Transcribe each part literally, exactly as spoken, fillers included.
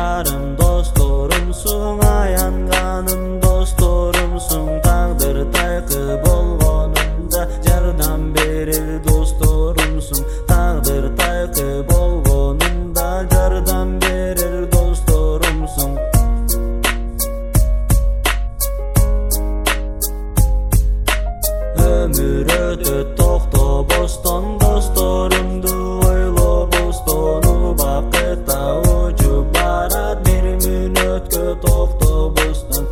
Жарым досторумсуң, аянганым досторумсуң. Тагдыр тайкы болгонунда жардам берер досторумсуң. Тагдыр тайкы болгонунда жардам берер досторумсуң. Ömür ötüp tokтобостон, досторумду ойлобостон. Убакытта учуп барат бир мүнөткө токтобостон.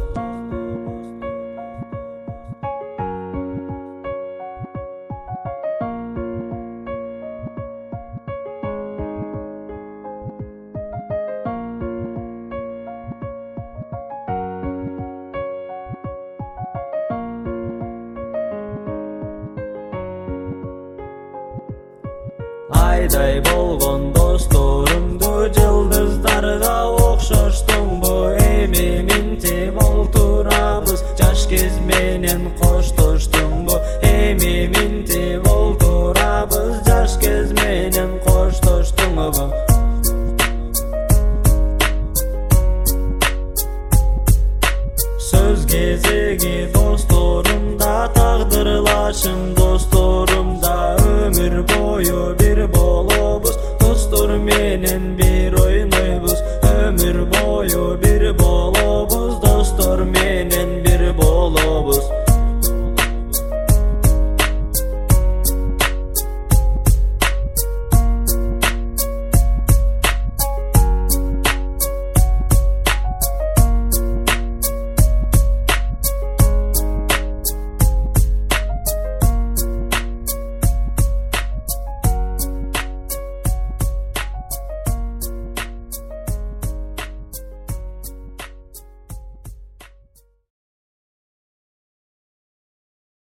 Айдай болгон досторумду жылдыздарга окшоштуңбу? Эми минтип олтурабыз, жаш кез менен коштоштуңбу? Эми минтип олтурабыз, жаш кез менен коштоштуңбу? Сөз кезеги досторумда, тагдырлашым